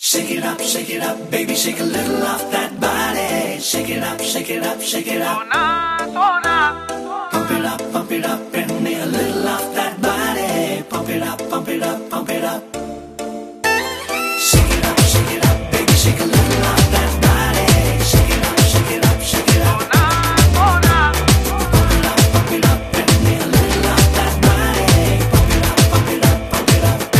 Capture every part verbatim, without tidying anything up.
Shake it up, shake it up, baby, shake a little off that body. Shake it up, shake it up, shake it up. Sona, sona. Pump it up, pump it up, and me a little off that body. Pump it up, pump it up, pump it up. Shake it up, shake it up, baby, shake a little off that body. Shake it up, shake it up, shake it up. Sona, sona. Pump it up, pump it up, and me a little off that body. Pump it up, pump it up, pump it up.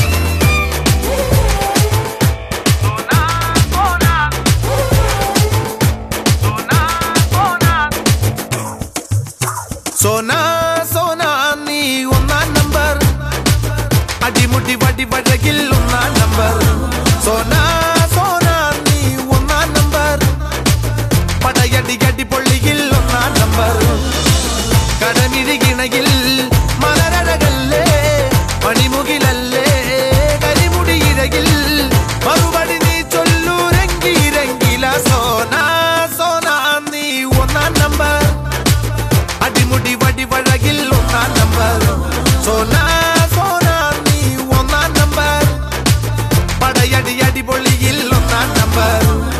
Sona, sona, nee onna number. Adi mutti vadi vadagil onna number. Sona, sona, nee onna number. Padayadi gadi polligil onna number. Kadamidi ginagil malaradalle, manimugilalle, karimudi iragil. Marubadi nee chollu rengi rengila. Sona, sona, nee onna number. Adimudi vadi vadagil onna number. Sona, sona, nee onna number. Padayadi yadi polligil onna number.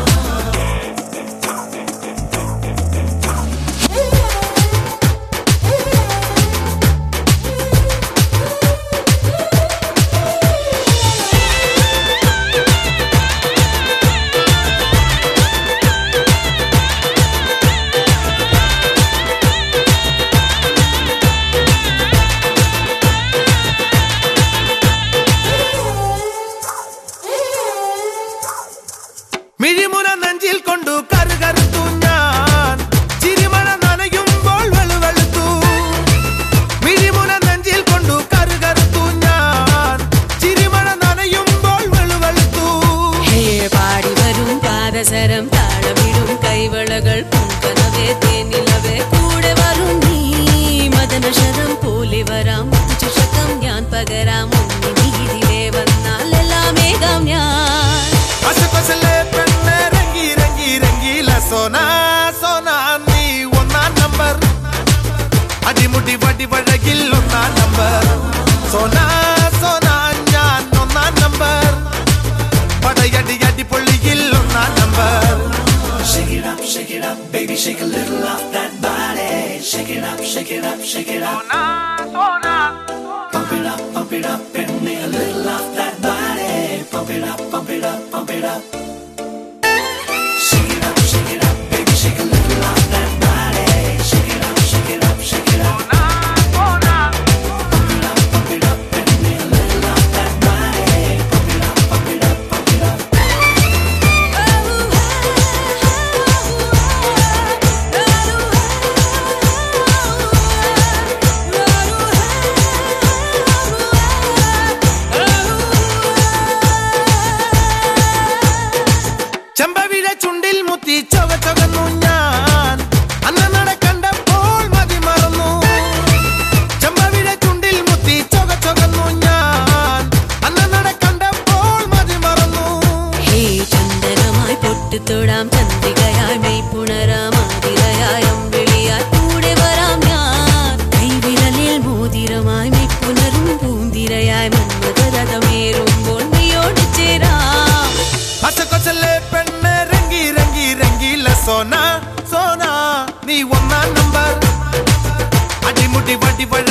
മിഴിമുന നെഞ്ചിൽ കൊണ്ടു കറുകറുത്തു ഞാൻ ചിരിമഴ നനയുമ്പോൾ വെളുവെളുത്തു. മിഴിമുന നെഞ്ചിൽ കൊണ്ടു കറുകറുത്തു ഞാൻ ചിരിമഴ നനയുമ്പോൾ വെളുവെളുത്തു. പാടി വരും പാദസരം താളമിടും കൈവളകൾ പൂങ്കനവേ തേനിലവേ കൂടെ വരും നീ മദനശരം പോലെ വരാം ചുഷകം ഞാൻ പകരാം ഒന്നി നീതിലേ വന്നാൽ എല്ലാം ഏകാം ഞാൻ. അശകൊശലെ പെണ്ണെ രംഗി രംഗി രംഗീല. സോന, സോന, നീ ഒന്നാ നമ്പർ. അടിമുടി വടി വഴകിൽ ഒന്നാ നമ്പർ. സോന, സോന, ഞാൻ ഒന്നാ നമ്പർ. പടയടി അടി പൊള്ളിയിൽ ഒന്നാ number. Shake it up, shake it up, baby, shake a little off that body. Shake it up, shake it up, shake it up. Sona, sona. Pump it up, pump it up, and me a little off that body. Pump it up, pump it up, pump it up. Shake it up, shake it up, baby, shake a little off that body. Shake it up, shake it up, shake it up. Sona, sona. Pump it up, pump it up, and me a little off that body. Pump it up, pump it up, pump it up. ചെമ്പവിഴ ചുണ്ടിൽ മുത്തി ചൊക ചൊകന്നു ഞാൻ അന്നനട കണ്ടപ്പോൾ മതി മറന്നു. ചെമ്പവിഴ ചുണ്ടിൽ മുത്തി ചൊക ചൊകന്നു ഞാൻ അന്നനട കണ്ടപ്പോൾ മതി മറന്നു. ഹേ ചന്ദനമായി പൊട്ടിത്തൊടാം ചന്ദ്രികയായി മെയ്പുണരാം ആതിരയായി അമ്പിളിയായി കൂടെ വരാം ഞാൻ. കൈവിരലിൽ മോതിരമായി മെയ്പുണരും പൂന്തിരയായി മന്മഥരഥമേറുമ്പോൾ നീയോട് ചേരാം. അശകൊശലെ പെണ്ണെ രംഗി രംഗി രംഗീല. സോന, സോന, നീ ഒന്നാം നമ്പർ. അടിമുടി വടി വഴ